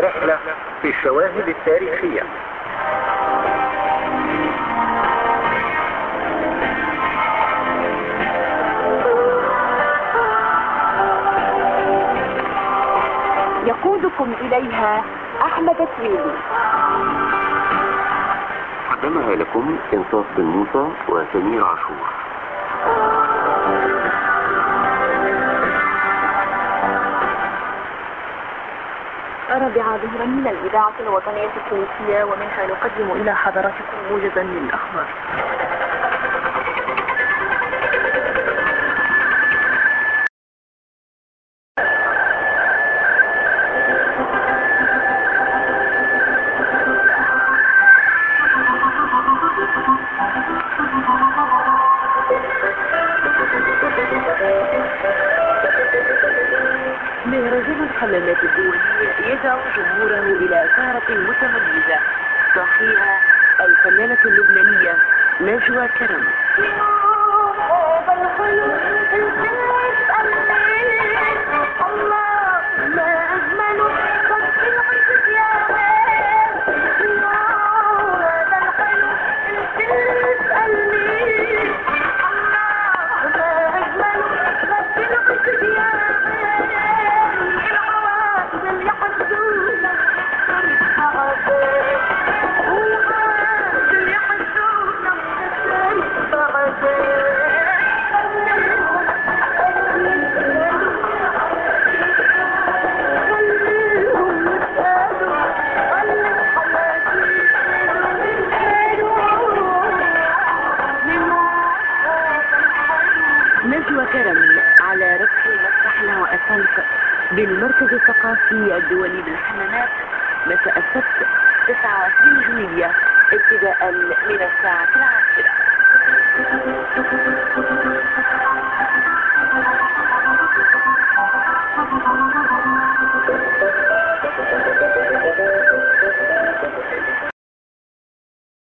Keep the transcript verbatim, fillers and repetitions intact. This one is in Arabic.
رحلة في الشواهد التاريخية. يقودكم إليها أحمد السويلي. قدمها لكم إنصاف بن موسى وسمير عاشور. رابعة ظهرا من الإذاعة الوطنية التونسية، ومنها نقدم إلى حضراتكم موجزا للأخبار. مهرجان الحمامات الدولي يدعو جمهوره إلى سهرة متميزة تحييها الفنانة اللبنانية نجوى كرم. نجوى كرم على رأس مسرح الهواء الطلق بالمركز الثقافي الدولي بالحمامات مساء السبت تسعة وعشرين جويلية ابتداء من الساعة العاشرة.